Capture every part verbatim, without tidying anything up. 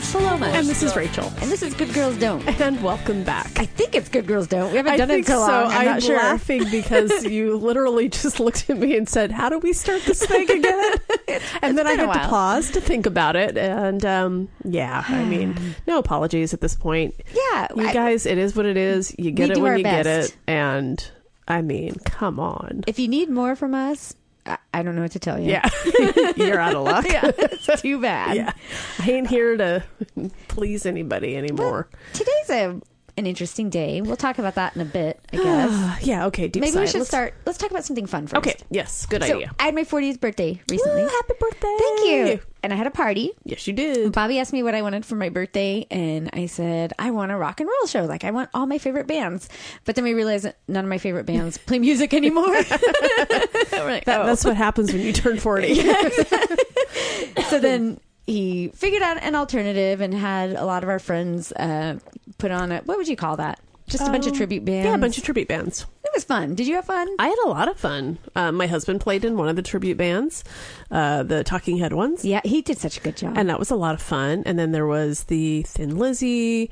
Saloma. And this is Rachel. And this is Good Girls Don't. And welcome back. I think it's Good Girls Don't. We haven't I done it think so long. so. I'm, I'm not sure. laughing because you literally just looked at me and said, how do we start this thing again? And then I been a had to while. pause to think about it. And um, yeah, I mean, no apologies at this point. Yeah. You I- guys, it is what it is. You get We it do when our you get best. it. And I mean, come on. If you need more from us, I, I don't know what to tell you. Yeah. You're out of luck. Yeah, it's too bad. Yeah. I ain't here to please anybody anymore. Today's a an interesting day. We'll talk about that in a bit, I guess. Yeah, okay. Deep Maybe sigh. we should Let's- start. Let's talk about something fun first. Okay, yes, good So idea. I had my fortieth birthday recently. Woo, happy birthday. Thank you. And I had a party. Yes, you did. Bobby asked me what I wanted for my birthday, and I said, I want a rock and roll show. Like, I want all my favorite bands. But then we realized that none of my favorite bands play music anymore. We're like, That, oh. That's what happens when you turn forty. So then he figured out an alternative and had a lot of our friends uh, put on a, what would you call that? Just a bunch of Um, tribute bands. Yeah, a bunch of tribute bands. It was fun. Did you have fun? I had a lot of fun. Um, my husband played in one of the tribute bands, uh, the Talking Head ones. Yeah, he did such a good job. And that was a lot of fun. And then there was the Thin Lizzy,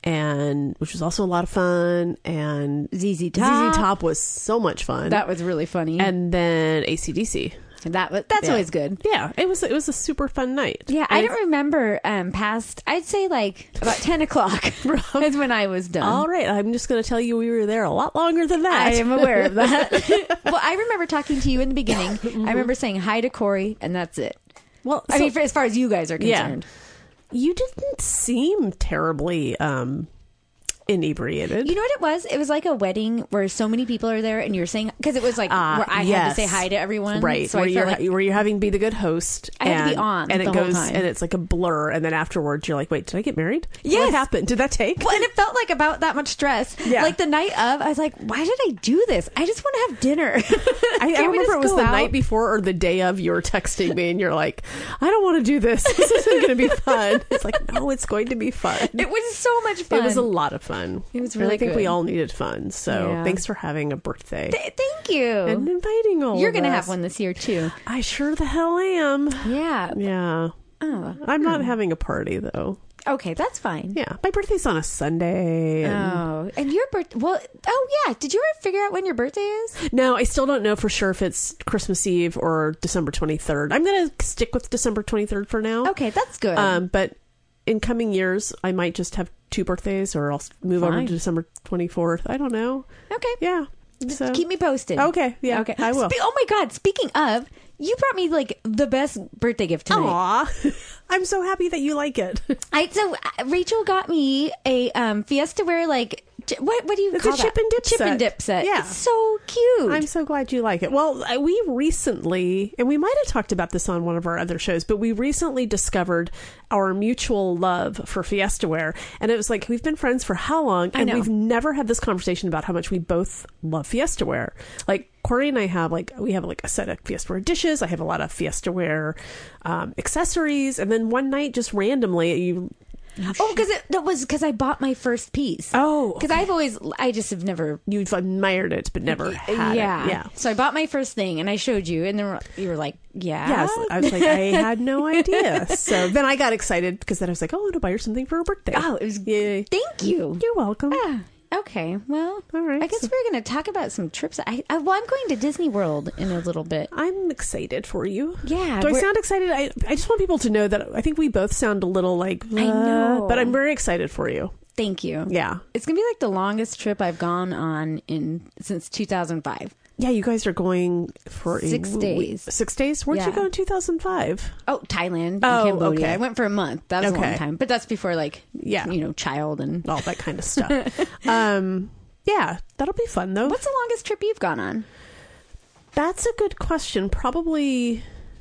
and which was also a lot of fun. And Z Z Top. Z Z Top was so much fun. That was really funny. and then A C D C. that was that's Yeah. always good. Yeah, it was it was a super fun night. Yeah, I And don't remember um, past. I'd say like about ten o'clock is when I was done. All right, I'm just going to tell you we were there a lot longer than that. I am aware of that. Well, I remember talking to you in the beginning. I remember saying hi to Corey, and that's it. Well, I so- mean, for, as far as you guys are Yeah. concerned. you didn't seem terribly um, inebriated. You know what it was? It was like a wedding where so many people are there, and you're saying because it was like Ah, where I had yes. to say hi to everyone, Right, So where I you're felt like where you're having to be the good host. I had to be and- on and the it whole goes time. and it's like a blur, and then afterwards you're like, wait, did I get married? Yes. What happened? Did that take? well, and it felt like about that much stress. Yeah. Like the night of, I was like, why did I do this? I just want to have dinner. I, I Can't we remember just it was go the out? night before or the day of. You were texting me, and you're like, I don't want to do this. This isn't going to be fun. It's like, no, it's going to be fun. It was so much fun. It was a lot of fun. It was And really I think we good. all needed fun. So Yeah. thanks for having a birthday Th- Thank you. and inviting all. You're of gonna us. have one this year too. I sure the hell am. Yeah. Yeah. Oh. I'm not having a party though. Okay, that's fine. Yeah, my birthday's on a Sunday. And Oh, and your birthday? Well, oh yeah. Did you ever figure out when your birthday is? No, I still don't know for sure if it's Christmas Eve or December twenty-third. I'm going to stick with December twenty-third for now. Okay, that's good. Um, but in coming years, I might just have two birthdays, or I'll move over Fine. to December twenty-fourth. I don't know. okay. Yeah. Just So- keep me posted. Okay. Yeah. Okay. I will. Spe- oh my God! Speaking of, you brought me like the best birthday gift tonight. Aw. I'm so happy that you like it. I so uh, Rachel got me a um, Fiesta Wear like j- what what do you It's call a that? chip and dip chip set. and dip set. Yeah. It's so cute. I'm so glad you like it. Well, I- we recently, and we might have talked about this on one of our other shows, but we recently discovered our mutual love for Fiesta Wear. And it was like, we've been friends for how long? I And know. we've never had this conversation about how much we both love Fiesta Wear. Like, Corey and I have like, we have like a set of Fiesta Wear dishes. I have a lot of Fiesta Wear um, accessories. And then one night, just randomly, you... oh, because it that was because I bought my first piece. Oh, because I've always I just have never. You've admired it, but never had yeah. it. Yeah. So I bought my first thing and I showed you, and then you were like, "Yeah." Yes, I was like, I had no idea. So then I got excited because then I was like, oh, I want to buy her something for her birthday. Oh, it was. Yay. Thank you. You're welcome. Ah, okay. Well, All right, I guess so- we're going to talk about some trips. I, I well, I'm going to Disney World in a little bit. I'm excited for you. Yeah. Do I we're- sound excited? I, I just want people to know that I think we both sound a little like, I know. uh, but I'm very excited for you. Thank you. Yeah. It's gonna be like the longest trip I've gone on in since two thousand five. Yeah, you guys are going for a Six w- days. Six days? Where'd Yeah. you go in two thousand five? Oh, Thailand, Oh, and Cambodia. okay. I went for a month. That was a Okay. long time, but that's before like Yeah. you know, child and. All that kind of stuff. um, yeah, that'll be fun though. What's the longest trip you've gone on? That's a good question. Probably,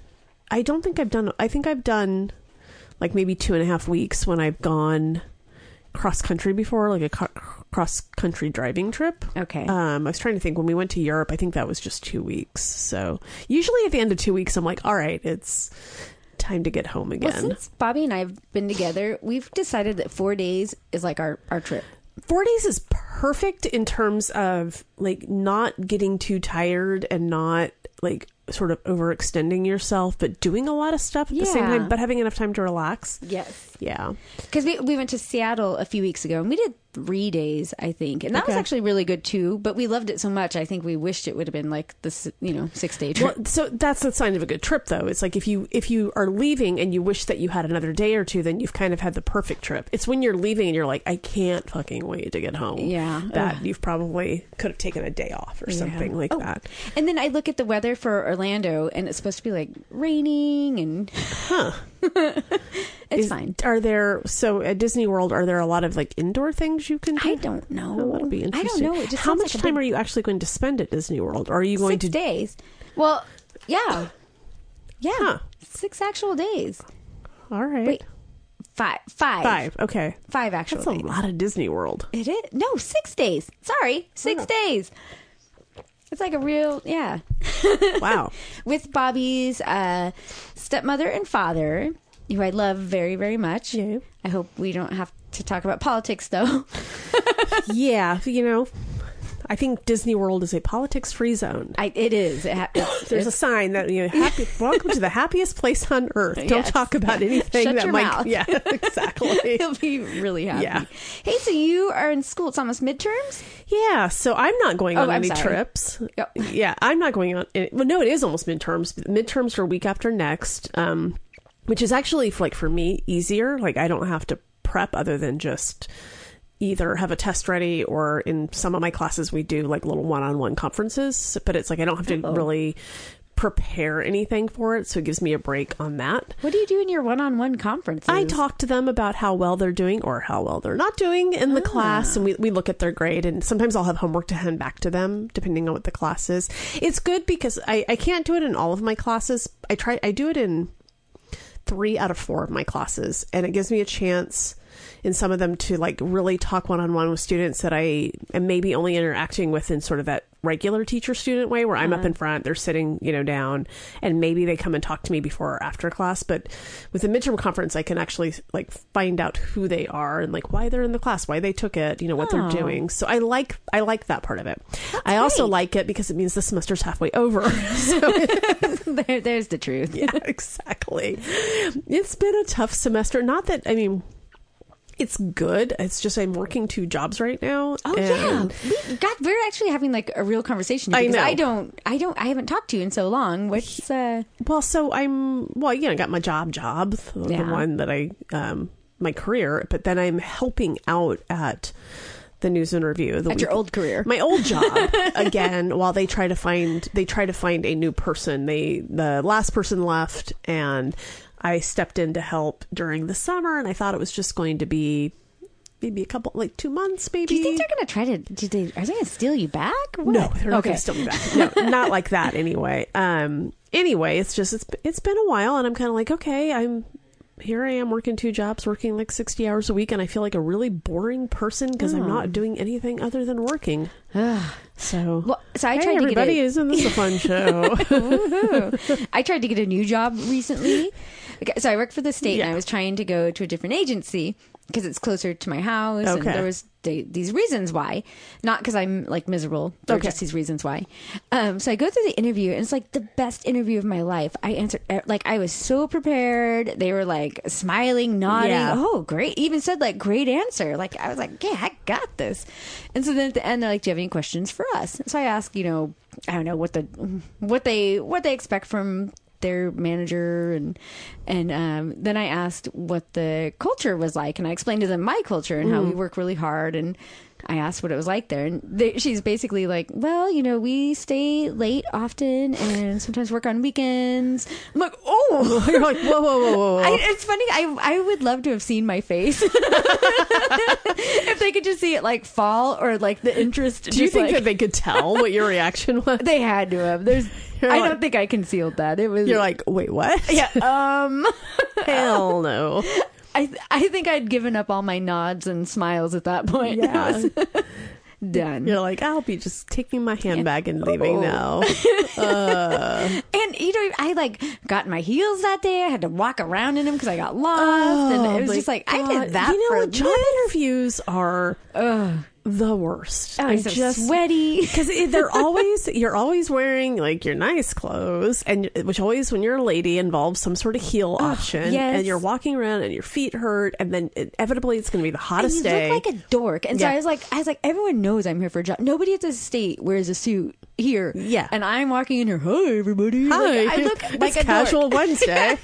I don't think I've done, I think I've done like maybe two and a half weeks when I've gone cross country before, like a co- cross country driving trip. Okay. Um, I was trying to think when we went to Europe, I think that was just two weeks. So usually at the end of two weeks, I'm like, all right, it's time to get home again. Well, since Bobby and I have been together, we've decided that four days is like our, our trip. Four days is perfect in terms of like not getting too tired and not like sort of overextending yourself, but doing a lot of stuff at the same Yeah. time, but having enough time to relax. Yes. Yeah. Because we, we went to Seattle a few weeks ago and we did three days, I think. And that was Okay. actually really good too. But we loved it so much. I think we wished it would have been like this, you know, six day trip. Well, so that's the sign of a good trip, though. It's like if you if you are leaving and you wish that you had another day or two, then you've kind of had the perfect trip. It's when you're leaving and you're like, I can't fucking wait to get home. Yeah. That Ugh. you've probably could have taken a day off or Yeah. something like Oh, that. And then I look at the weather for Orlando and it's supposed to be like raining and Huh. it's Is- fine. Are there, so at Disney World, are there a lot of like indoor things you can do? I don't know. Oh, that'll be I interesting. don't know. It just How sounds much like a time big- are you actually going to spend at Disney World? Or are you going Six to days. Well, yeah. Yeah. Huh. Six actual days. All right. Wait. Five. Five. Five. Okay. Five actual That's a days. lot of Disney World. It is. No, six days. Sorry. Six Oh. days. It's like a real, yeah. Wow. With Bobby's uh, stepmother and father, who I love very, very much. Yeah. I hope we don't have to talk about politics, though. Yeah. You know, I think Disney World is a politics-free zone. I, it is. It ha- it's, There's a it's, sign that, you know, happy, welcome to the happiest place on earth. Don't Yes. talk about anything Shut that your might. mouth. Yeah, exactly. He'll be really happy. Yeah. Hey, so you are in school. It's almost midterms? Yeah, so I'm not going Oh, on I'm any sorry. trips. Yep. Yeah, I'm not going on. Any, well, no, it is almost midterms. Midterms are a week after next, um, which is actually like for me easier. Like I don't have to prep other than just either have a test ready, or in some of my classes we do like little one-on-one conferences. But it's like I don't have to Oh. really prepare anything for it, so it gives me a break on that. What do you do in your one-on-one conferences? I talk to them about how well they're doing or how well they're not doing in the Ah. class, and we, we look at their grade, and sometimes I'll have homework to hand back to them depending on what the class is. It's good because I, I can't do it in all of my classes. I try I do it in three out of four of my classes, and it gives me a chance in some of them to like really talk one-on-one with students that I am maybe only interacting with in sort of that regular teacher student way, where I'm up in front, they're sitting, you know, down, and maybe they come and talk to me before or after class. But with the midterm conference, I can actually like find out who they are and like why they're in the class, why they took it, you know, what Oh. they're doing. So I like I like that part of it. I also great. like it because it means the semester's halfway over. So there, there's the truth. yeah, exactly. It's been a tough semester. Not that, I mean, it's good. It's just I'm working two jobs right now. Oh and yeah, we got we're actually having like a real conversation. I because know. I don't, I don't, I haven't talked to you in so long. What's uh? Well, so I'm, well, you know, I got my job job, the Yeah. one that I, um, my career, but then I'm helping out at the News and Review. The At your week- old career. My old job, again, while they try to find, they try to find a new person. They, the last person left, and I stepped in to help during the summer, and I thought it was just going to be maybe a couple, like two months, maybe. Do you think they're gonna try to? Do they? Are they gonna steal you back? What? No, they're not okay. going to steal me back. No, not like that anyway. Um, anyway, it's just, it's, it's been a while, and I'm kind of like, okay, I'm, here I am working two jobs, working like sixty hours a week, and I feel like a really boring person because I'm not doing anything other than working. So, Well, so I hey, tried to everybody, get a, isn't this a fun show? Woohoo. I tried to get a new job recently. Okay, so I work for the state, Yeah. and I was trying to go to a different agency because it's closer to my house, and Okay. there was th- these reasons why, not because I'm like miserable. There are Okay. just these reasons why. Um, so I go through the interview, and it's like the best interview of my life. I answered eh, like I was so prepared. They were like smiling, nodding. Yeah. Oh, great! Even said like great answer. Like I was like, yeah, I got this. And so then at the end, they're like, do you have any questions for us? So I ask, you know, I don't know what the what they what they expect from their manager, and and um, then I asked what the culture was like, and I explained to them my culture and how we work really hard, and I asked what it was like there, and they, she's basically like, well, you know, we stay late often and sometimes work on weekends. I'm like, oh, You're like, whoa, whoa, whoa, whoa. I, it's funny. I I would love to have seen my face if they could just see it like fall, or like the interest. Do you just, think like, that they could tell what your reaction was? they had to have? There's. You're I like- don't think I concealed that. It was. You're like, wait, what? yeah. Um. Hell no. I I think I'd given up all my nods and smiles at that point. Yeah. It was done. You're like, I'll be just taking my handbag and leaving Oh. now. Uh, And you know, I like got in my heels that day. I had to walk around in them because I got lost, and it was my just like I God. did that You know for what? Job interviews are Ugh. the worst. Oh, I so just sweaty. because they're always you're always wearing like your nice clothes, and which always when you're a lady involves some sort of heel option, yes. and you're walking around and your feet hurt, and then inevitably it's going to be the hottest and you day. look like a dork, and Yeah. so I was like, I was like, everyone knows I'm here for a job. Nobody at the state wears a suit here. Yeah. and I'm walking in here. Hi, everybody. Hi, Like, I look it's like a casual dork. Wednesday.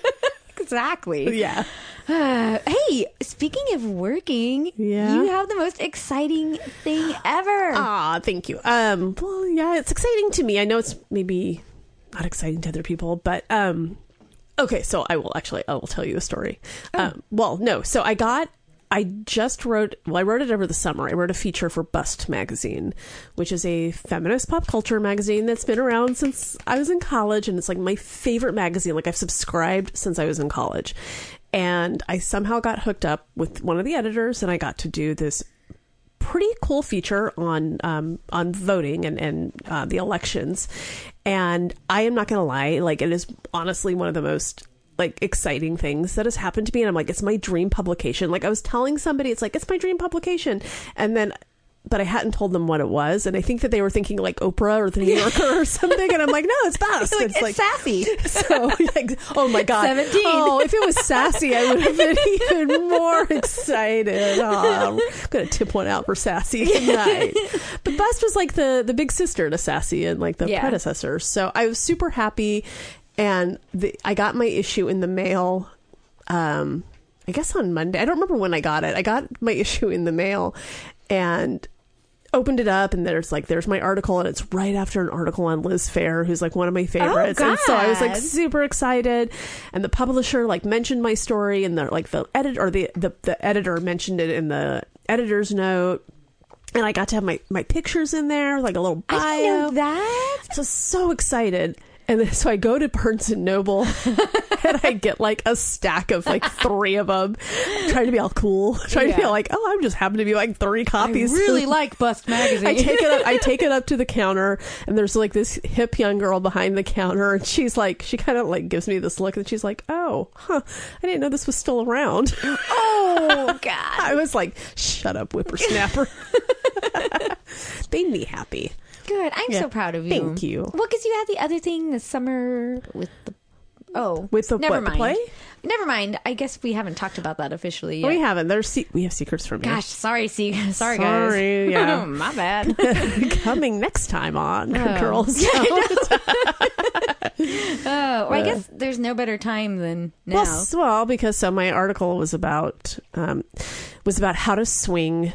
Exactly. Yeah. Uh, hey, speaking of working, Yeah? you have the most exciting thing ever. Ah, thank you. Um, well, yeah, it's exciting to me. I know it's maybe not exciting to other people, but um, okay. So I will actually, I will tell you a story. Oh. Um, well, no. So I got, I just wrote. Well, I wrote it over the summer. I wrote a feature for Bust magazine, which is a feminist pop culture magazine that's been around since I was in college, and it's like my favorite magazine. Like I've subscribed since I was in college. And I somehow got hooked up with one of the editors, and I got to do this pretty cool feature on um, on voting and and uh, the elections. And I am not going to lie, like it is honestly one of the most like exciting things that has happened to me. And I'm like, it's my dream publication. Like I was telling somebody, it's like it's my dream publication, and then. But I hadn't told them what it was, and I think that they were thinking like Oprah or the New Yorker or something, and I'm like, no, it's Bust. like, it's, sassy. So, like, oh my god, seventeen. Oh, if it was sassy, I would have been even more excited. Oh, I'm gonna tip one out for Sassy tonight. But Bust was like the the big sister to Sassy and like the Yeah. predecessor. So I was super happy, and the, I got my issue in the mail. Um, I guess on Monday. I don't remember when I got it. I got my issue in the mail, and opened it up, and there's like there's my article, and it's right after an article on Liz Phair, who's like one of my favorites. Oh, and so I was like God. super excited, and the publisher like mentioned my story, and the like the edit or the, the the editor mentioned it in the editor's note, and I got to have my my pictures in there, like a little bio. I didn't know that. So so excited. And then, so I go to Barnes and Noble, and I get like a stack of like three of them, trying to be all cool, trying to be Yeah. like, oh, I'm just happen to be like three I copies. really like Bust magazine. I take it up, I take it up to the counter, and there's like this hip young girl behind the counter, and she's like, she kind of like gives me this look, and she's like, oh, huh, I didn't know this was still around. Oh God. I was like, shut up, whippersnapper. Made me happy. Good. I'm Yeah. so proud of you. Thank you. Well, because you had the other thing this summer with the. Oh, With the- never what, the mind. play? Never mind. I guess we haven't talked about that officially yet. We haven't. There's se- we have secrets from you. Gosh, sorry, see, sorry, guys. Sorry, yeah. My bad. Coming next time on Oh. Girls. Oh, well, I guess there's no better time than now. Well, s- well, because so my article was about um, was about how to swing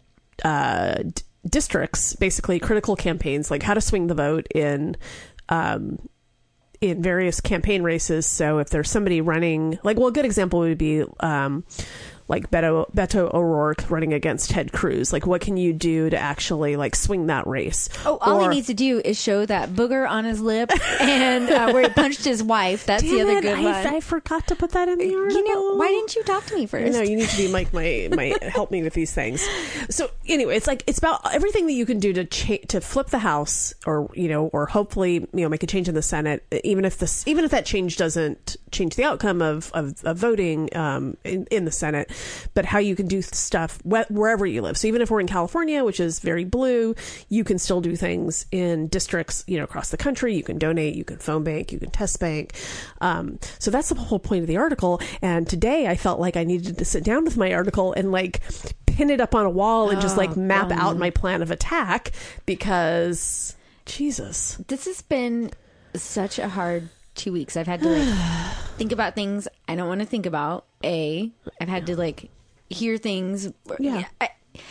uh, d- districts, basically critical campaigns, like how to swing the vote in um, in various campaign races. So if there's somebody running, like, well, a good example would be um, like Beto, Beto O'Rourke running against Ted Cruz. Like, what can you do to actually like swing that race? Oh, all Or- he needs to do is show that booger on his lip and uh, where he punched his wife. That's the Damn other it, good I, one. I forgot to put that in the article. You know, why didn't you talk to me first? No, you need to be like my my help me with these things. So anyway, it's like it's about everything that you can do to cha- to flip the House, or you know, or hopefully you know make a change in the Senate, even if this even if that change doesn't change the outcome of of, of voting um, in in the Senate, but how you can do stuff wh- wherever you live. So even if we're in California, which is very blue, you can still do things in districts you know across the country. You can donate, you can phone bank, you can test bank. Um, so that's the whole point of the article. And today I felt like I needed to sit down with my article and like pin it up on a wall and just Oh, like map God. out my plan of attack, because Jesus. This has been such a hard two weeks. I've had to like think about things I don't want to think about. A, I've had to like hear things. Yeah. I,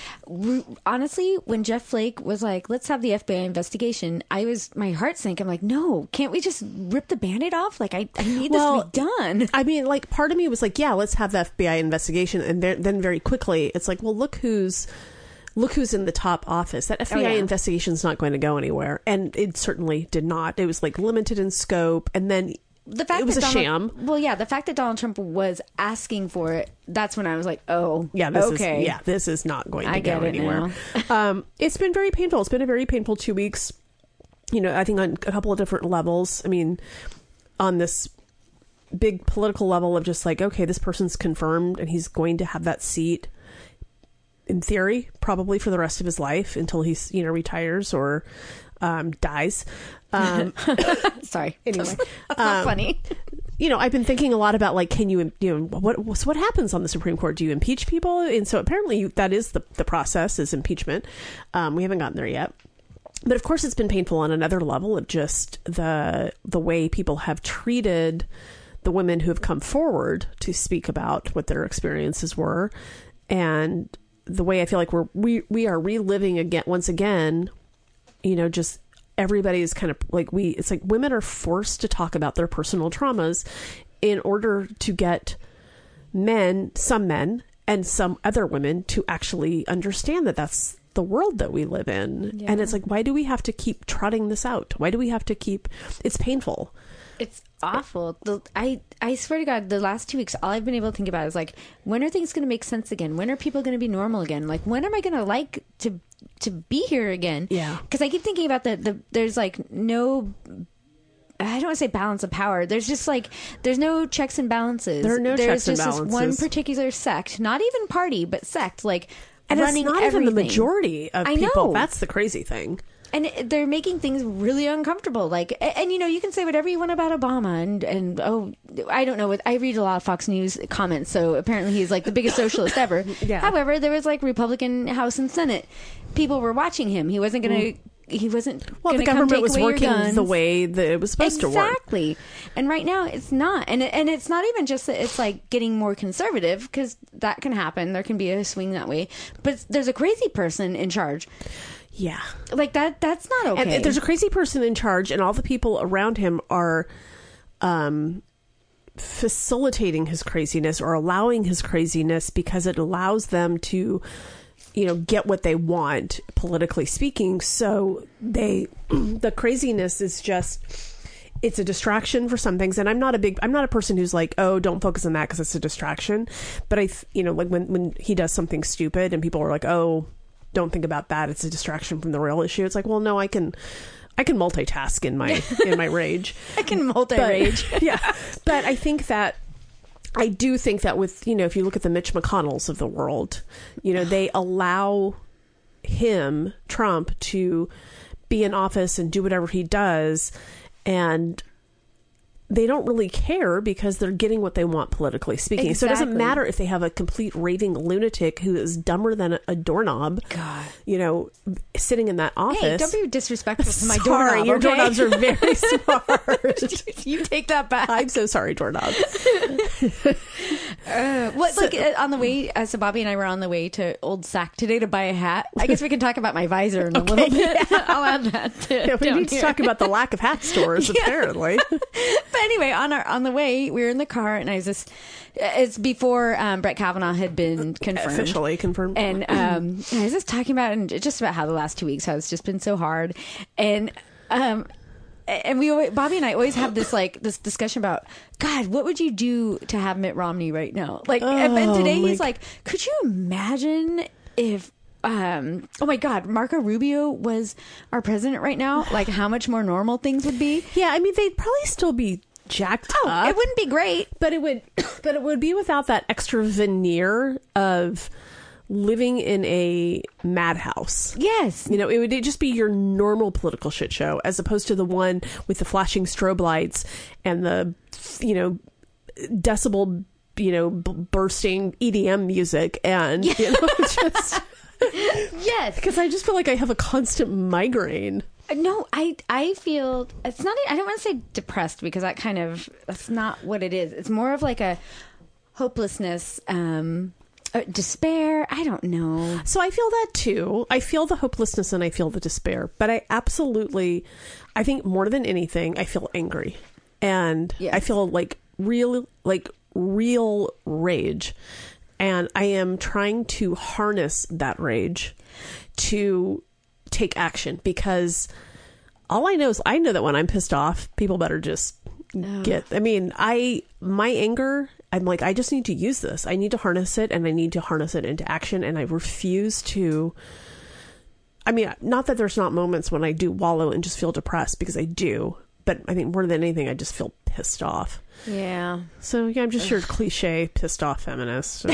honestly, when Jeff Flake was like, let's have the F B I investigation, I was, my heart sank. I'm like, no, can't we just rip the Band-Aid off? Like, I, I need this Well, to be done. I mean, like, part of me was like, yeah, let's have the F B I investigation. And there, then very quickly, it's like, well, look who's, look who's in the top office. That F B I Oh, yeah. investigation is not going to go anywhere. And it certainly did not. It was like limited in scope. And then The fact it was that a Donald, sham. Well, yeah, the fact that Donald Trump was asking for it, that's when I was like, oh, Yeah, this okay. is yeah, this is not going to I go get it anywhere. um, it's been very painful. It's been a very painful two weeks. You know, I think on a couple of different levels. I mean, on this big political level of just like, okay, this person's confirmed and he's going to have that seat in theory, probably for the rest of his life until he's, you know, retires or um, dies. Um, Sorry. Anyway. That's, that's not um, funny. You know, I've been thinking a lot about, like, can you, you know, what so what happens on the Supreme Court? Do you impeach people? And so apparently you, that is the, the process, is impeachment. Um, we haven't gotten there yet. But of course it's been painful on another level of just the the way people have treated the women who have come forward to speak about what their experiences were. And the way I feel like we're, we, we are reliving again, once again, you know, just everybody is kind of like we, it's like women are forced to talk about their personal traumas in order to get men, some men and some other women to actually understand that that's the world that we live in. Yeah. And it's like, why do we have to keep trotting this out? Why do we have to keep, it's painful. It's awful. The, I, I swear to God, the last two weeks, all I've been able to think about is like, when are things going to make sense again? When are people going to be normal again? Like, when am I going to like to to be here again? Yeah. Because I keep thinking about the, the, there's like no, I don't want to say balance of power. There's just like, there's no checks and balances. There are no there's checks and just balances. This one particular sect, not even party, but sect, like and running it's not everything. even the majority of I people. know. That's the crazy thing. And they're making things really uncomfortable. Like, and, and you know, you can say whatever you want about Obama, and and oh, I don't know. What I read a lot of Fox News comments, so apparently he's like the biggest socialist ever. Yeah. However, there was like Republican House and Senate. People were watching him. He wasn't going to. Mm. He wasn't. Well, the government was working the way that it was supposed exactly. to work. Exactly. And right now, it's not. And it, and it's not even just that it's like getting more conservative, because that can happen. There can be a swing that way. But there's a crazy person in charge. Yeah. Like that, that's not okay. And there's a crazy person in charge, and all the people around him are um, facilitating his craziness or allowing his craziness because it allows them to, you know, get what they want, politically speaking. So they, the craziness is just, it's a distraction for some things. And I'm not a big, I'm not a person who's like, oh, don't focus on that because it's a distraction. But I, you know, like when, when he does something stupid and people are like, oh, don't think about that, it's a distraction from the real issue. It's like, well, no, I can I can multitask in my in my rage. I can multi-rage. But, yeah. But I think that I do think that with, you know, if you look at the Mitch McConnells of the world, you know, they allow him, Trump, to be in office and do whatever he does, and they don't really care because they're getting what they want politically speaking. Exactly. So it doesn't matter if they have a complete raving lunatic who is dumber than a, a doorknob, God. you know, sitting in that office. Hey, don't be disrespectful to my sorry, doorknob. Your okay? doorknobs are very smart. You take that back. I'm so sorry, doorknob. Uh, what, so, like uh, on the way, uh, so Bobby and I were on the way to Old Sack today to buy a hat. I guess we can talk about my visor in a okay, little bit. Yeah. I'll add that. To, yeah, we need here. to talk about the lack of hat stores, yeah. apparently. But anyway, on our on the way, we were in the car, and I was just. It's before um, Brett Kavanaugh had been confirmed, officially confirmed, and um, I was just talking about and just about how the last two weeks has just been so hard, and. Um, And we, always, Bobby and I, always have this like this discussion about God. What would you do to have Mitt Romney right now? Like, oh, and, and today he's like, could you imagine if, um, oh my God, Marco Rubio was our president right now? Like, how much more normal things would be? Yeah, I mean, they'd probably still be jacked oh, up. It wouldn't be great, but it would, but it would be without that extra veneer of living in a madhouse. Yes. You know, it would just be your normal political shit show as opposed to the one with the flashing strobe lights and the, you know, decibel, you know, b- bursting E D M music. And, yeah. you know, just... Yes. Because I just feel like I have a constant migraine. No, I I feel, it's not, I don't want to say depressed because that kind of, that's not what it is. It's more of like a hopelessness, um... Uh, despair. I don't know. So I feel that too. I feel the hopelessness and I feel the despair. But I absolutely, I think more than anything, I feel angry. And yes. I feel like real, like real rage. And I am trying to harness that rage to take action. Because all I know is I know that when I'm pissed off, people better just oh. get, I mean, I, my anger... I'm like, I just need to use this. I need to harness it and I need to harness it into action. And I refuse to, I mean, not that there's not moments when I do wallow and just feel depressed because I do, but I think more than anything, I just feel pissed off. Yeah. So yeah, I'm just your cliche pissed off feminist.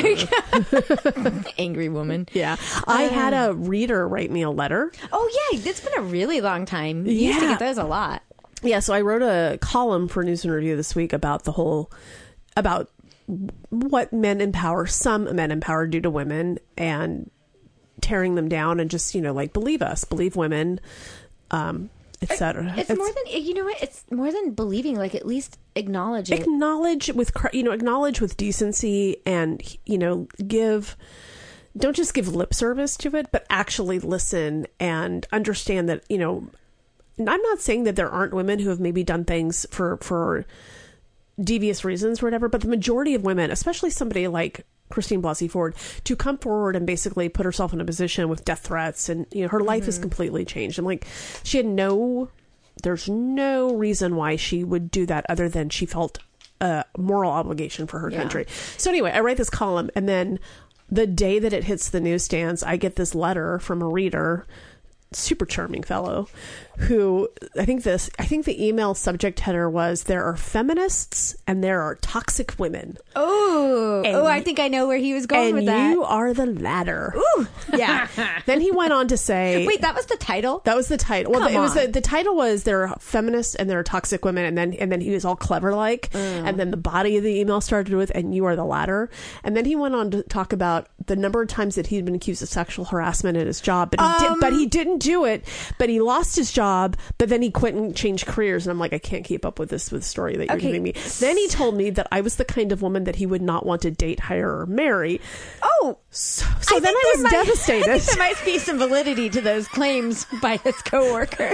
Angry woman. Yeah. I had a reader write me a letter. Oh yeah, it's been a really long time. You used to Yeah. get those a lot. Yeah, so I wrote a column for News and Review this week about the whole, about what men in power, some men in power do to women, and tearing them down, and just, you know, like, believe us, believe women, um, et cetera. It's, it's more than, you know what, it's more than believing, like, at least acknowledge it. Acknowledge with, you know, acknowledge with decency, and, you know, give, don't just give lip service to it, but actually listen and understand that, you know, I'm not saying that there aren't women who have maybe done things for, for devious reasons or whatever, but the majority of women, especially somebody like Christine Blasey Ford, to come forward and basically put herself in a position with death threats, and, you know, her life has completely changed. And like, she had no, there's no reason why she would do that other than she felt a moral obligation for her Yeah. country. So anyway, I write this column, and then the day that it hits the newsstands, I get this letter from a reader, super charming fellow, who I think this I think the email subject header was, there are feminists and there are toxic women. Oh, And oh, I y- think I know where he was going And with that. you are the latter. Ooh. Yeah. Then he went on to say, Wait, that was the title? that was the title. Well, Come it was on. the, the title was, there are feminists and there are toxic women, and then and then he was all clever like, and then the body of the email started with, and you are the latter. And then he went on to talk about the number of times that he'd been accused of sexual harassment at his job, but he Um, did, but he didn't do it. But he lost his job, but then he quit and changed careers. And I'm like, I can't keep up with this with the story that you're Okay. giving me. Then he told me that I was the kind of woman that he would not want to date, hire, or marry. Oh, So, so then think I there was might- devastated. I think there might be some validity to those claims by his coworkers.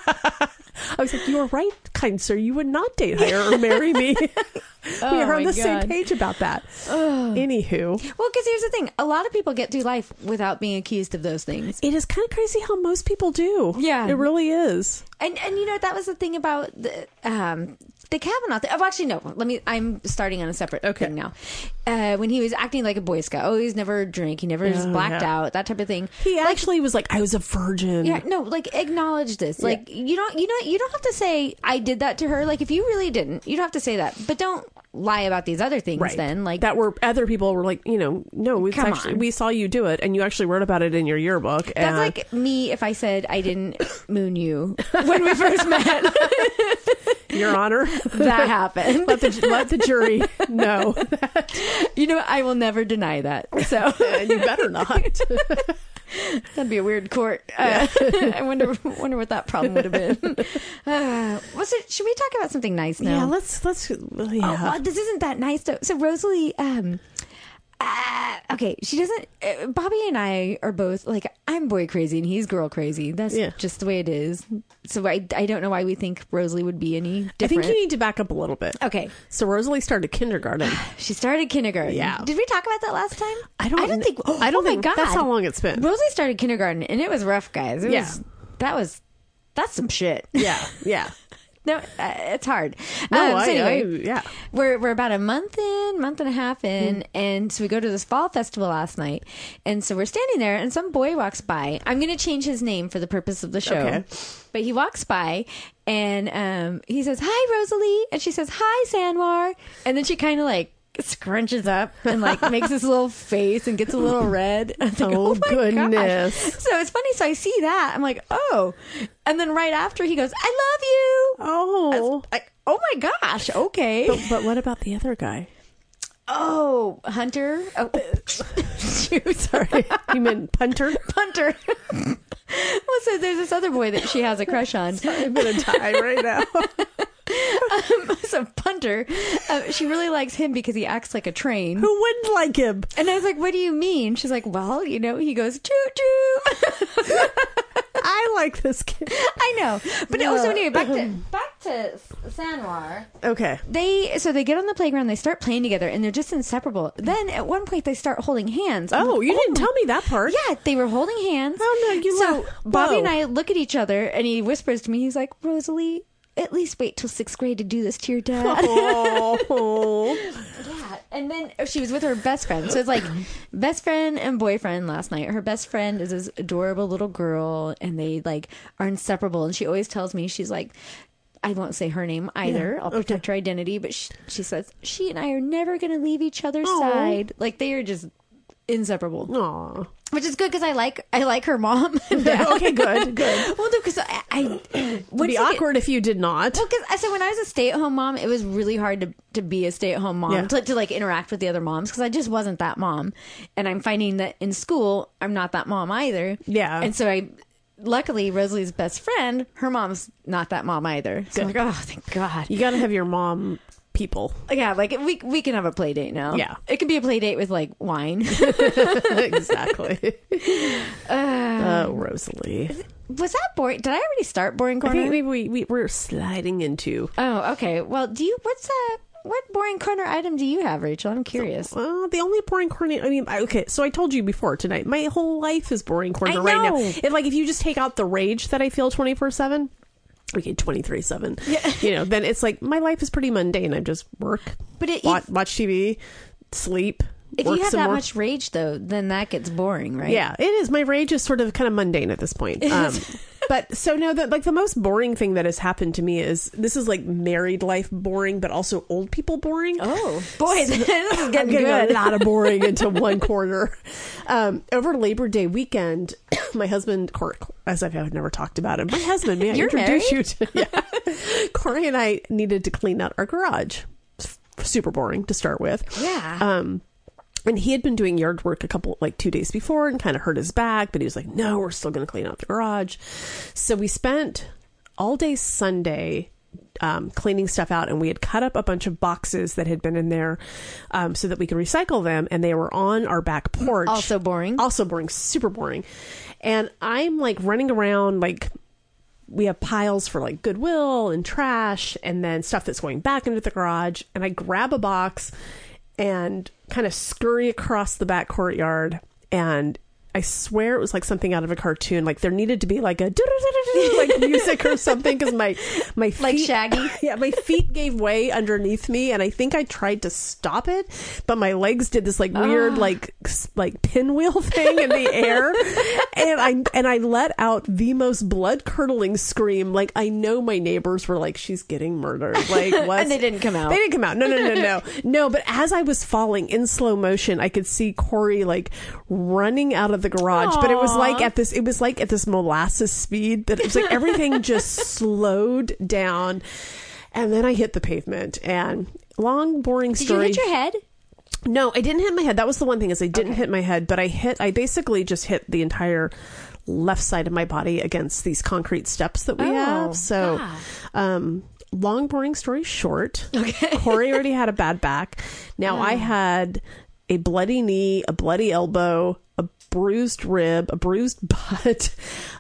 I was like, you are right, kind sir. You would not date, hire, or marry me. Oh, we are my on the same God. page about that. Anywho, Well, because here's the thing: a lot of people get through life without being accused of those things, it is kind of crazy how most people do. Yeah. It really is. and and you know that was the thing about the um the Kavanaugh thing. Oh, actually, no. Let me. I'm starting on a separate Okay. thing now. Uh, when he was acting like a Boy Scout, oh, he's never drink, he never is Oh, blacked yeah. out, that type of thing. He actually was like, I was a virgin. Yeah, no, like acknowledge this. Like you don't, you know, you don't have to say I did that to her. Like if you really didn't, you don't have to say that. But don't lie about these other things. Right. Then, like that were other people were like, you know, no, it's Come actually, on. we saw you do it, and you actually wrote about it in your yearbook. that's and like me if I said I didn't moon you when we first met. Your Honor, That happened. let the let the jury know. You know, I will never deny that. So And you better not. that'd be a weird court. Uh, I wonder, wonder what that problem would have been. Uh, was it? Should we talk about something nice now? Yeah, let's let's. Yeah. Oh, well, this isn't that nice though. So Rosalie, um, uh, okay, she doesn't. Uh, Bobby and I are both like, I'm boy crazy and he's girl crazy. That's Yeah. just the way it is. So I, I don't know why we think Rosalie would be any I different. think you need to back up a little bit. Okay, So Rosalie started kindergarten. she started kindergarten. Yeah. Did we talk about that last time? I don't. I don't kn- think. Oh, I don't oh think my God. that's how long it's been. Rosalie started kindergarten and it was rough, guys. It Yeah. was. That was. That's some shit. Yeah, yeah. No, uh, it's hard. No, Um, I, so anyway, I, yeah. we're we're about a month in, month and a half in, Mm. and so we go to this fall festival last night, and so we're standing there, and some boy walks by. I'm going to change his name for the purpose of the show, Okay. but he walks by, and um, he says, "Hi, Rosalie," and she says, "Hi, Sanwar," and then she kind of like scrunches up and like makes this little face and gets a little red. And I think, Oh, oh, my goodness. gosh. So it's funny. So I see that. I'm like, oh. And then right after he goes, I love you. Oh, Like, oh my gosh. Okay. but, but what about the other guy? Oh, Hunter. Oh, shoot. Sorry, you meant punter. Punter. Well, so there's this other boy that she has a crush on. I'm gonna die right now. Um, so Punter, uh, she really likes him because he acts like a train. Who wouldn't like him? And I was like, what do you mean? She's like, well, you know, he goes, choo choo. I like this kid. I know. But also, anyway, back to, back to Sanwar. Okay. They, so they get on the playground, they start playing together, and they're just inseparable. Then at one point, they start holding hands. I'm Oh, like, you didn't my- tell me that part. Yeah, they were holding hands. Oh, no, you So left- Bobby Whoa. and I look at each other, and he whispers to me, he's like, Rosalie, at least wait till sixth grade to do this to your dad. Oh. Yeah, and then she was with her best friend. So it's like best friend and boyfriend last night. Her best friend is this adorable little girl, and they like are inseparable. And she always tells me, she's like, I won't say her name either. Yeah, I'll protect okay. her identity. But she, she says she and I are never going to leave each other's Aw. side. Like they are just inseparable. Aw. Which is good because I like I like her mom and dad. Okay, good, good. Well, no, because I, I It'd once be you get- awkward if you did not. Well, because I said when I was a stay-at-home mom, it was really hard to, to be a stay-at-home mom Yeah. to, to like interact with the other moms because I just wasn't that mom, and I'm finding that in school I'm not that mom either. Yeah. and so I, luckily, Rosalie's best friend, her mom's not that mom either. So I'm like, oh, thank God. You got to have your mom people. Yeah, like we we can have a play date now. Yeah. it can be a play date with like wine. Exactly. uh, Oh, Rosalie. was that boring? Did I already start boring I corner? think maybe we, we, we're sliding into... Oh, okay. Well, do you? What's that? What boring corner item do you have, Rachel? I'm curious. Well, the only boring corner... I mean, I- okay, so I told you before tonight, my whole life is boring corner I right now. know. If, like, if you just take out the rage that I feel twenty-four seven... Okay, twenty-three seven. Yeah. You know, then it's like, my life is pretty mundane. I just work, But it, watch, watch T V, sleep, if work you have some that more. much rage, though, then that gets boring, right? Yeah, it is. My rage is sort of kind of mundane at this point. Um, but so no, the, like the most boring thing that has happened to me is this is like married life boring, but also old people boring. Oh boy, this is I'm getting getting good. a lot of boring into one quarter. Um, over Labor Day weekend, my husband, Corey, as I've never talked about him, my husband, may I You're introduce you to? Yeah, Corey and I needed to clean out our garage. It's super boring to start with. Yeah. Um, and he had been doing yard work a couple, like two days before and kind of hurt his back, but he was like, no, we're still going to clean out the garage. So we spent all day Sunday um, cleaning stuff out, and we had cut up a bunch of boxes that had been in there um, so that we could recycle them, and they were on our back porch. Also boring. Also boring, super boring. And I'm like running around, like, we have piles for like Goodwill and trash and then stuff that's going back into the garage. And I grab a box and kind of scurry across the back courtyard. And I swear it was like something out of a cartoon. Like there needed to be like a like music or something because my my feet, Like Shaggy? Yeah, my feet gave way underneath me, and I think I tried to stop it, but my legs did this like weird Oh. like s- like pinwheel thing in the air, and I and I let out the most blood curdling scream. Like I know my neighbors were like, "She's getting murdered." Like what? And they didn't come out. They didn't come out. No, no, no, no, no. But as I was falling in slow motion, I could see Corey like running out of the garage. But it was Aw. like at this, it was like at this molasses speed that it was like everything just slowed down. And then I hit the pavement. And long, boring Did story. you hit your head? No, I didn't hit my head. That was the one thing is I didn't Okay. hit my head, but I hit. I basically just hit the entire left side of my body against these concrete steps that we Oh, have. So, God. um, long, boring story short. Okay. Corey already had a bad back. Now I had a bloody knee, a bloody elbow, a bruised rib, a bruised butt,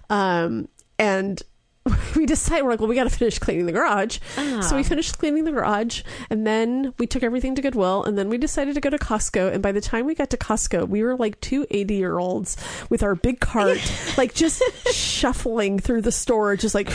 um, and we decided, we're like, well, we got to finish cleaning the garage. Ah. So we finished cleaning the garage, and then we took everything to Goodwill, and then we decided to go to Costco. And by the time we got to Costco, we were like two eighty year olds with our big cart, like just shuffling through the store, just like,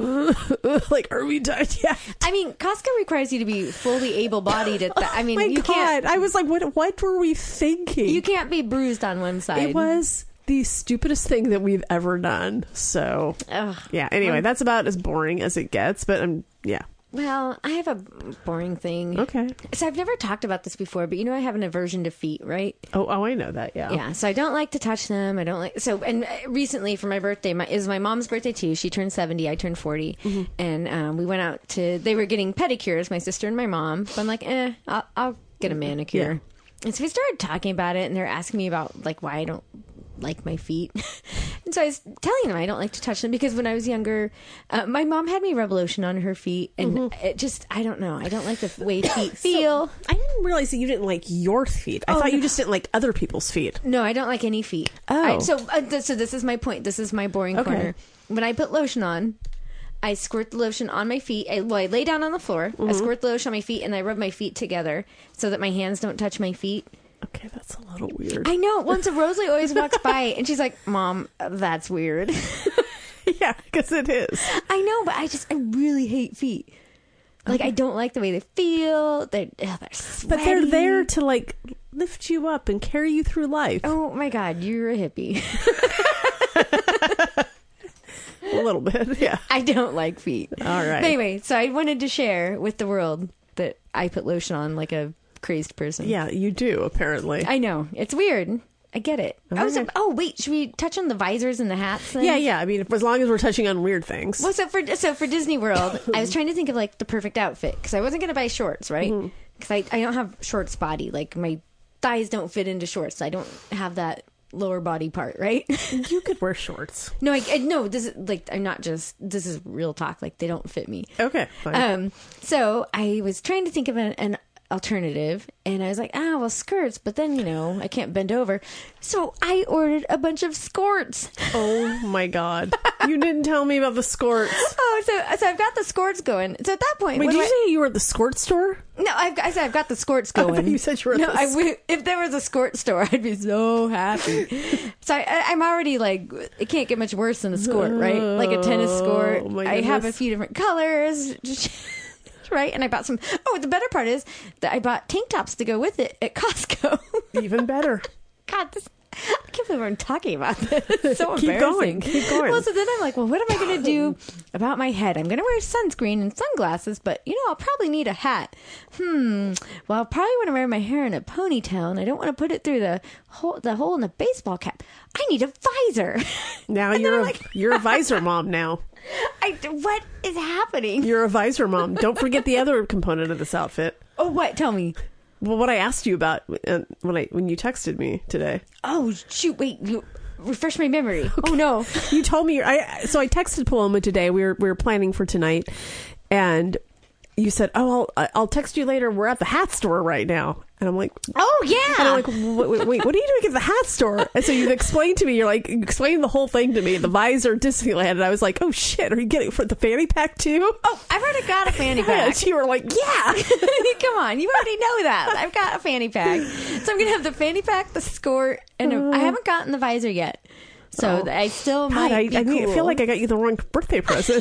like, are we done yet? I mean, Costco requires you to be fully able-bodied at that. I mean, My you God, can't. I was like, what? What were we thinking? You can't be bruised on one side. It was the stupidest thing that we've ever done. So, Ugh. yeah. Anyway, that's about as boring as it gets. But um, yeah. Well, I have a boring thing. Okay. So I've never talked about this before, but you know I have an aversion to feet, right? Oh, oh, I know that. Yeah. Yeah. So I don't like to touch them. I don't like. So and recently for my birthday, my is my mom's birthday too. She turned seventy. I turned forty, Mm-hmm. and um, we went out to. They were getting pedicures, my sister and my mom. So I'm like, eh, I'll, I'll get a manicure. Yeah. And so we started talking about it, and they're asking me about like why I don't like my feet. And so I was telling them I don't like to touch them because when I was younger, uh, my mom had me rub lotion on her feet, and Mm-hmm. it just I don't know. I don't like the way feet feel. I didn't realize that you didn't like your feet. I Oh, thought no. you just didn't like other people's feet. No, I don't like any feet. Oh. I, so uh, th- so this is my point. This is my boring Okay. corner. When I put lotion on, I squirt the lotion on my feet. I, well, I lay down on the floor. Mm-hmm. I squirt the lotion on my feet, and I rub my feet together so that my hands don't touch my feet. Okay, that's a little weird. I know. Once Rosalie always walks by, and she's like, "Mom, that's weird." Yeah, because it is. I know, but I just I really hate feet. Like I don't like the way they feel. They're ugh, they're sweaty. But they're there to like lift you up and carry you through life. Oh my God, you're a hippie. little bit. Yeah. I don't like feet. All right. But anyway, so I wanted to share with the world that I put lotion on like a crazed person. Yeah, you do, apparently. I know. It's weird. I get it. All I was. right. Oh wait, should we touch on the visors and the hats? Then? Yeah, yeah. I mean, if, as long as we're touching on weird things. Well, so for so for Disney World, I was trying to think of like the perfect outfit because I wasn't going to buy shorts, right? Because I I don't have shorts body. Like my thighs don't fit into shorts. I don't have that lower body part, right? You could wear shorts. No, I, I no. This is like I'm not just. This is real talk. Like they don't fit me. Okay, fine. Um. So I was trying to think of an, an alternative, and I was like, ah, well, skirts. But then you know I can't bend over, so I ordered a bunch of skirts. Oh my god! You didn't tell me about the skirts. Oh, so so I've got the skirts going. So at that point, Wait, what did do you I- say you were at the skirt store? No, I've, I said I've got the skirts I going. thought you said you were at no, the I w- if there was a skirt store, I'd be so happy. So I, I, I'm already like, it can't get much worse than a skirt, right? Like a tennis skirt. Oh, my I have a goodness. few different colors, right? And I bought some. Oh, the better part is that I bought tank tops to go with it at Costco. Even better. God, this. I can't believe I'm talking about this. It's so Keep embarrassing. going, keep going. Well, so then I'm like, well, what am I going to do about my head? I'm going to wear sunscreen and sunglasses, but you know, I'll probably need a hat. Hmm. Well, I'll probably want to wear my hair in a ponytail, and I don't want to put it through the hole, the hole in the baseball cap. I need a visor. Now And then you're I'm a, like- you're a visor mom now. I, what is happening? You're a visor mom. Don't forget the other component of this outfit. Oh, what? Tell me. Well, what I asked you about uh, when I when you texted me today. Oh, shoot. Wait. You, refresh my memory. Oh, no. You told me. I so I texted Paloma today. We were we were planning for tonight, and you said, "Oh, I'll I'll text you later. We're at the hat store right now." And I'm like, Oh, yeah. and I'm like, wait, wait, wait, what are you doing at the hat store? And so you explained to me, you're like, you explained the whole thing to me, the visor Disneyland, and I was like, oh shit, are you getting it for the fanny pack too? Oh, I've already got a fanny pack. And you were like, yeah. Come on, you already know that. I've got a fanny pack. So I'm going to have the fanny pack, the skirt, and a, I haven't gotten the visor yet. So Oh. I still God, might I, be I, mean, cool. I feel like I got you the wrong birthday present.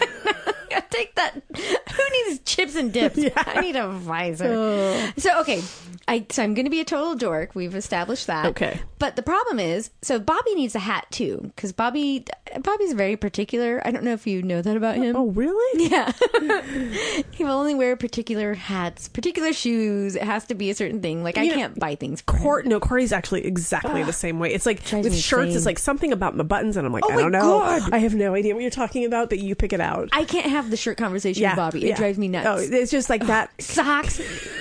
I take that. Who needs chips and dips? Yeah. I need a visor. Oh. So, okay. I, so I'm going to be a total dork. We've established that. Okay. But the problem is, so Bobby needs a hat too, because Bobby, Bobby's very particular. I don't know if you know that about him. Oh, really? Yeah. He will only wear particular hats, particular shoes. It has to be a certain thing. Like, I You know, can't buy things for him. Cor- no, Corey's actually exactly the same way. It's like Drives with me shirts, insane. it's like something about the buttons, and I'm like, Oh I my don't know. God. I have no idea what you're talking about, but you pick it out. I can't have the shirt conversation yeah, with Bobby. It yeah. drives me nuts. Oh, it's just like that. Socks.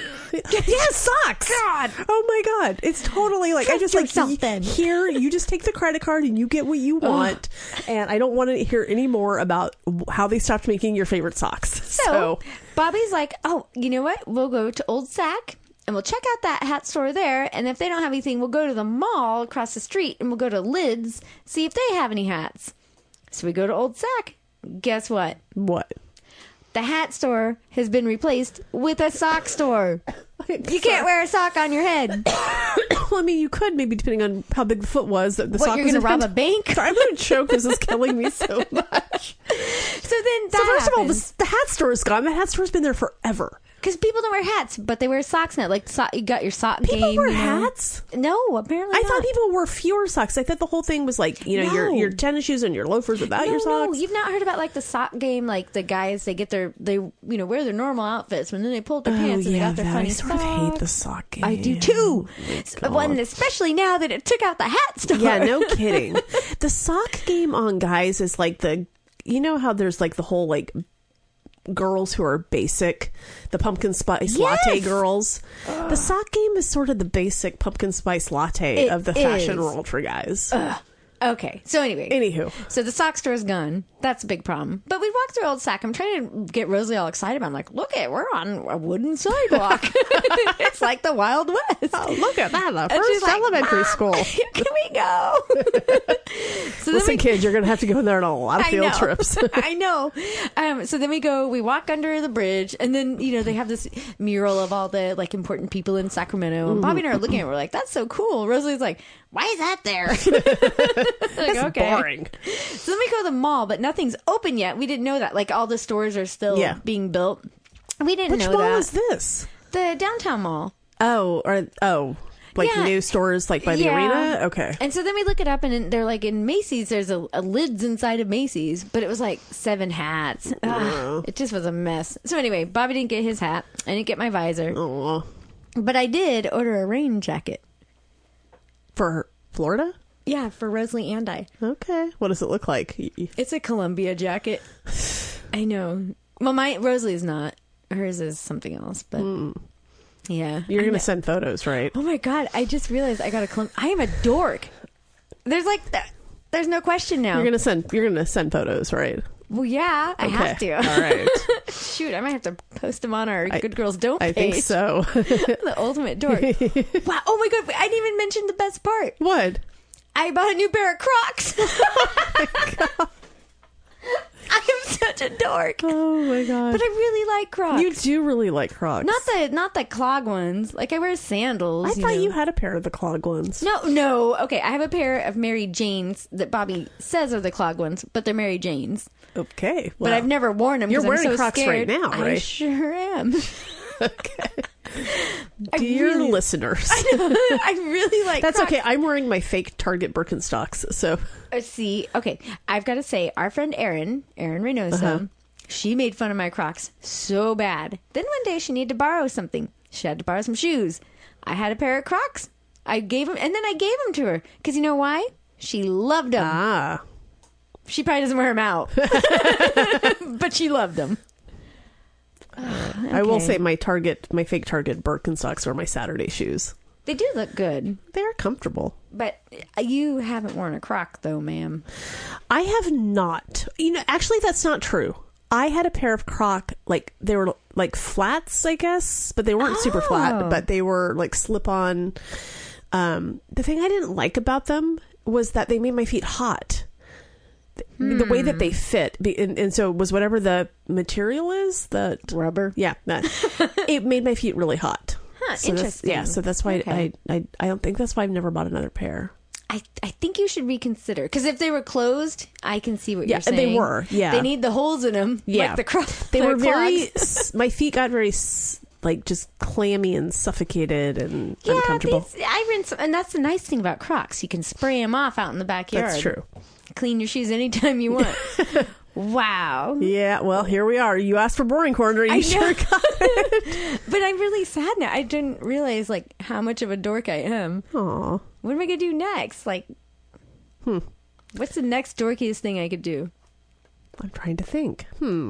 Yeah, socks. God. Oh my God. It's totally like I Trust just like yourself y- then. here. You just take the credit card and you get what you want, and I don't want to hear any more about w- how they stopped making your favorite socks. So, So, Bobby's like, oh, you know what? We'll go to Old Sac and we'll check out that hat store there. And if they don't have anything, we'll go to the mall across the street and we'll go to Lids, see if they have any hats. So we go to Old Sac. Guess what? what? The hat store has been replaced with a sock store. You can't wear a sock on your head. Well, I mean, you could maybe depending on how big the foot was. The What, sock you're was going to rob a intended- bank? I'm going to choke. This is killing me so much. So then So that first of all, happens. the, the hat store is gone. The hat store's been there forever. Because people don't wear hats, but they wear socks now. Like, so- you got your sock People game. wear you know? hats. No, apparently I not. thought people wore fewer socks. I thought the whole thing was like, you know, your No. your tennis shoes and your loafers without no, your socks. No, you've not heard about like the sock game. Like the guys, they get their they you know wear their normal outfits, and then they pull up their pants and they got their Oh, that- funny I sort of socks. hate the sock game. I do too. God. Well, and especially now that it took out the hat store. Yeah, no kidding. The sock game on guys is like the, you know how there's like the whole like girls who are basic, the pumpkin spice Yes! latte girls. The sock game is sort of the basic pumpkin spice latte It of the fashion is. world for guys. Okay. So anyway, Anywho, so the sock store's gone. That's a big problem. But we walked through Old Sac. I'm trying to get Rosalie all excited. I'm like, look it, we're on a wooden sidewalk. It's like the Wild West. oh, look at that, the And first she's like, elementary "Mom, school. Can we go? So then Listen, we- kids, you're going to have to go in there on a lot of I field know. trips. I know. Um, so then we go, we walk under the bridge, and then, you know, they have this mural of all the, like, important people in Sacramento. And Bobby and I are looking at it, we're like, that's so cool. Rosalie's like, why is that there? Like, That's okay. boring. So then we go to the mall, but nothing's open yet. We didn't know that. Like, all the stores are still Yeah. being built. We didn't Which know mall that. is this? The downtown mall. Oh, or oh, like Yeah. new stores like by the Yeah. arena? Okay. And so then we look it up, and they're like in Macy's. There's a, a lids inside of Macy's, but it was like seven hats. Ugh, it just was a mess. So anyway, Bobby didn't get his hat. I didn't get my visor, Oh, but I did order a rain jacket. for Florida? Yeah, for Rosalie and I. Okay. What does it look like? It's a Columbia jacket. I know. Well, my Rosalie's not. Hers is something else, but Mm. yeah. You're I going to know. send photos, right? Oh my god! I just realized I got a Colum- I am a dork. There's like, th- there's no question now. You're going to send you're going to send photos, right? Well, yeah, I have to. All right. Shoot, I might have to post them on our I- Good Girls Don't I page. think so. The ultimate dork. Wow! Oh my god! I didn't even mention the best part. What? I bought a new pair of Crocs. I am such a dork, Oh my god. but I really like Crocs. You do really like Crocs. Not the not the clog ones. Like I wear sandals. I thought know. you had a pair of the clog ones. No, no. Okay, I have a pair of Mary Janes that Bobby says are the clog ones, but they're Mary Janes. Okay. But well, I've never worn them. You're 'cause I'm wearing so Crocs scared. right now, I right? sure am. Okay. I Dear really- listeners. I really like. That's Crocs. okay. I'm wearing my fake Target Birkenstocks, so Uh, see, okay, I've got to say, our friend Erin, Erin Reynoso, Uh-huh. she made fun of my Crocs so bad. Then one day she needed to borrow something. She had to borrow some shoes. I had a pair of Crocs. I gave them, and then I gave them to her because you know why? She loved them. ah. She probably doesn't wear them out, but she loved them. I will Okay. say my Target, my fake Target Birkenstocks are my Saturday shoes. They do look good, They're comfortable. but you haven't worn a Croc though, ma'am. I have not. You know, actually, that's not true. I had a pair of Croc, like they were like flats, I guess, but they weren't super Oh. flat. But they were like slip on. Um, the thing I didn't like about them was that they made my feet hot. The, the way that they fit, be- and, and so it was whatever the material is. The Rubber. yeah, that, it made my feet really hot. Huh, So that's- interesting. Yeah, so that's why Okay. I, I I don't think that's why I've never bought another pair. I, I think you should reconsider because if they were closed, I can see what Yeah, you're saying. they were, yeah. they need the holes in them. Yeah. like the cro- They the were very. clogs. s- my feet got very s- like just clammy and suffocated and Yeah, uncomfortable. these, I rinse, and that's the nice thing about Crocs. You can spray them off out in the backyard. That's true. Clean your shoes anytime you want. Wow. Yeah, well, here we are. You asked for boring corner. You I know. sure got it. But I'm really sad now. I didn't realize like how much of a dork I am. Aw. What am I gonna do next? Like, Hmm. what's the next dorkiest thing I could do? I'm trying to think. Hmm.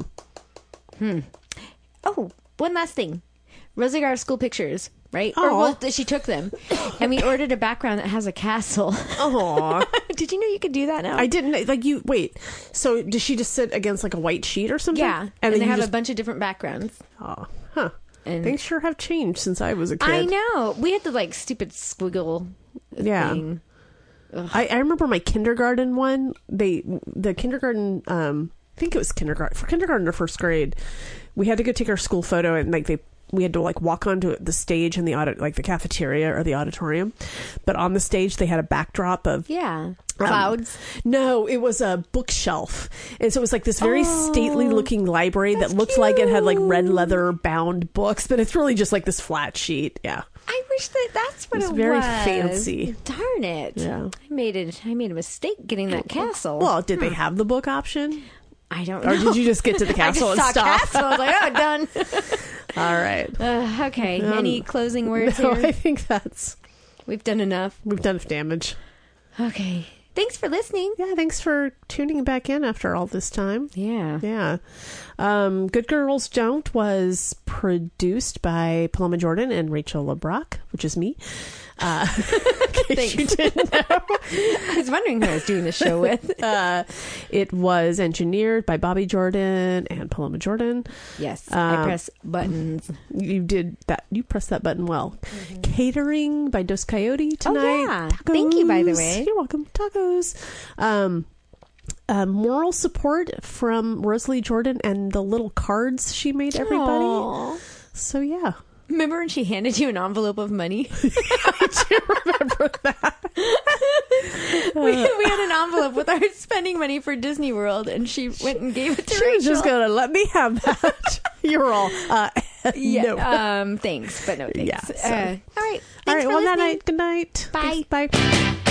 Oh, one last thing. Rosie got our school pictures, right? Aw. Or well, th- she took them, and we ordered a background that has a castle. Aw. Did you know you could do that now? I didn't like you. Wait. So does she just sit against like a white sheet or something? Yeah, and, and, then they you have just. a bunch of different backgrounds. Oh, huh. And Things sure have changed since I was a kid. I know we had the like stupid squiggle Yeah. thing. I, I remember my kindergarten one. They the kindergarten. Um, I think it was kindergarten for kindergarten or first grade. We had to go take our school photo, and like they we had to like walk onto the stage in the audit like the cafeteria or the auditorium. But on the stage, they had a backdrop of Yeah, clouds. no, it was a bookshelf, and so it was like this very Oh, stately looking library that that's looked like it had like red cute. leather bound books, but it's really just like this flat sheet. Yeah. I wish that that's what It it was was. very fancy. Darn it! Yeah. I made it. I made a mistake getting that castle. Well, did they have the book option, I don't know. or did you just get to the I just castle and saw stop? castle. I was like, oh, done. All right. Uh, okay. Any closing words No, here? I think that's We've done enough. we've done enough damage. Okay. Thanks for listening. Yeah, thanks for tuning back in after all this time. Yeah. Yeah. Um, Good Girls Don't was produced by Paloma Jordan and Rachel LeBrock, which is me. Uh, in case you didn't know. I was wondering who I was doing the show with. Uh, it was engineered by Bobby Jordan and Paloma Jordan. Yes. I Um, press buttons. You did that. You pressed that button well. Catering by Dos Coyote tonight. yeah. Thank you, by the Tacos. way. You're welcome. Tacos. Um, uh, moral support from Rosalie Jordan and the little cards she made everybody. Aw. So yeah, Remember when she handed you an envelope of money? I do remember that. we, we had an envelope with our spending money for Disney World, and she went and gave it to She Rachel. was just gonna let me have that. You're all uh, yeah, no. um, thanks, but no thanks. Yeah, so- Uh, all right. All Thanks right. for Well, that listening. night. Good night. Bye. Thanks, bye.